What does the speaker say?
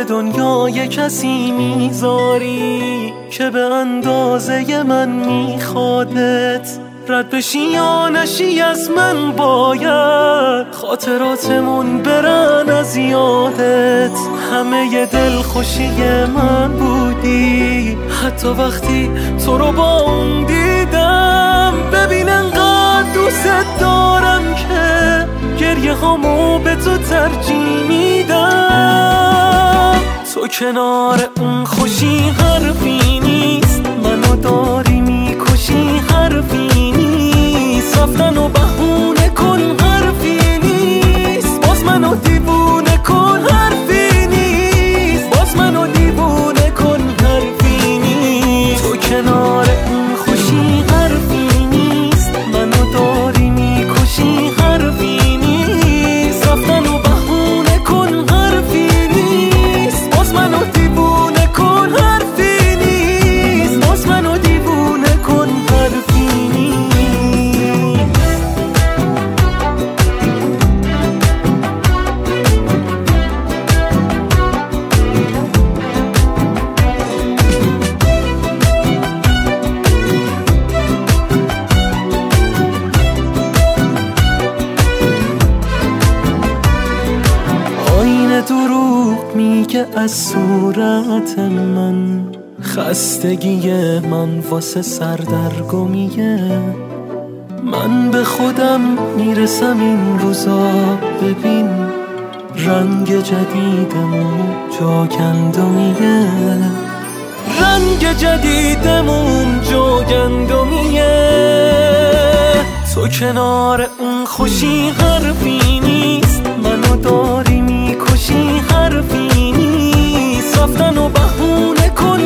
دنیای کسی میذاری که به اندازه من میخوادت، رد بشی یا نشی از من باید خاطراتمون برن از یادت. همه ی دلخوشی من بودی حتی وقتی تو رو با اون دیدم. ببین انقدر دوست دارم که گریه هامو به تو ترجیح میدم. تو کنار اون خوشی حرفی نیست، منو داری میکشی حرفی نیست. رفتن و بهونه کن حرفی نیست، باز منو دیوونه کن حرفی نیست، باز منو دیوونه کن حرفی نیست. تو کنار اون خوشی حرفی نیست، منو داری میکشی حرفی نیست. رفتن و بهونه کن حرفی نیست، باز منو دیوونه کن حرفی نیست، باز منو دیوونه کن حرفی نیست. آینه دروغ میگه از صورت من، خستگی من واسه سردرگمیه. من به خودم میرسم این روزا، ببین رنگ جدیدمون جاگندمیه، رنگ جدیدمون جاگندمیه. تو کنار اون خوشی حرفی نیست، منو داری میکشی حرفی نیست. رفتن و بهونه کن